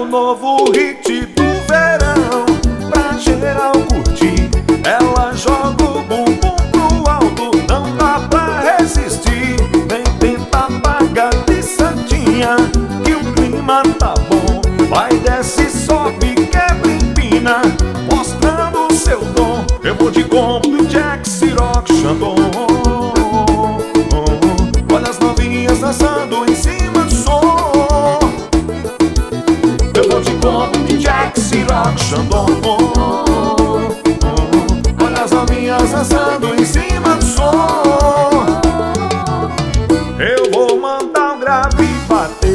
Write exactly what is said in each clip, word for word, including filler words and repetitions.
novo hit do verão, pra geral curtir. Ela joga o bumbum pro alto, não dá pra resistir. Nem tenta apagar de santinha, que o clima tá bom. Vai, desce, sobe, quebra, empina, mostrando o seu dom. Eu vou de combo, Jack, Ciroc, Xandão. Olha as novinhas dançando em cima do som. Eu vou de combo, Jack, Ciroc, Xandão. Olha as novinhas dançando em cima do som. Eu vou mandar um grave bater,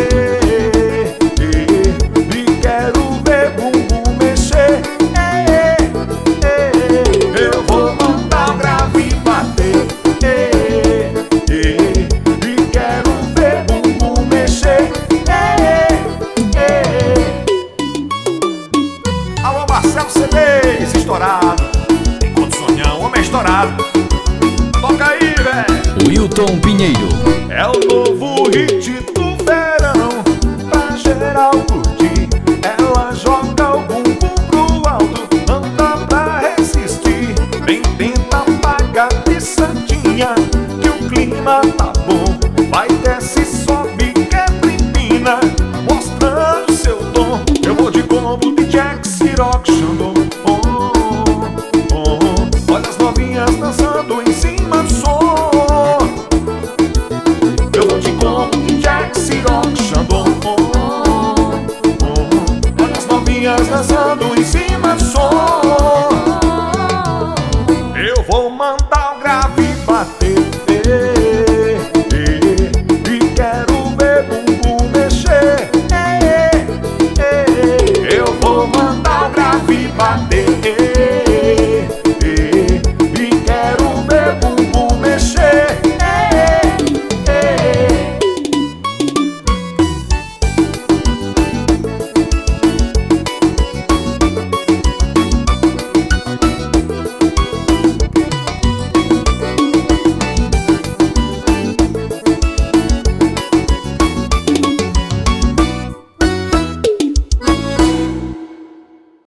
e quero ver bumbum mexer. Eu vou mandar um grave bater, e quero ver bumbum mexer. Alô, Marcelo C Ds, estourado. Enquanto sonhão, homem estourado. Toca aí, velho. Wilton Pinheiro. É o novo hit do verão, pra geral curtir. Ela joga o bumbum pro alto, não dá pra resistir. Nem tenta apagar de santinha, que o clima tá bom. Vai, desce, sobe, quebra, empina, mostrando seu dom. Eu vou de combo de Jack, Ciroc, Xandão. Oh, oh, oh. Olha as novinhas dançando em cima do som. Eu vou de combo de Jack, Ciroc, Xandão. Olha as novinhas dançando em cima do som. Eu vou mandar o grave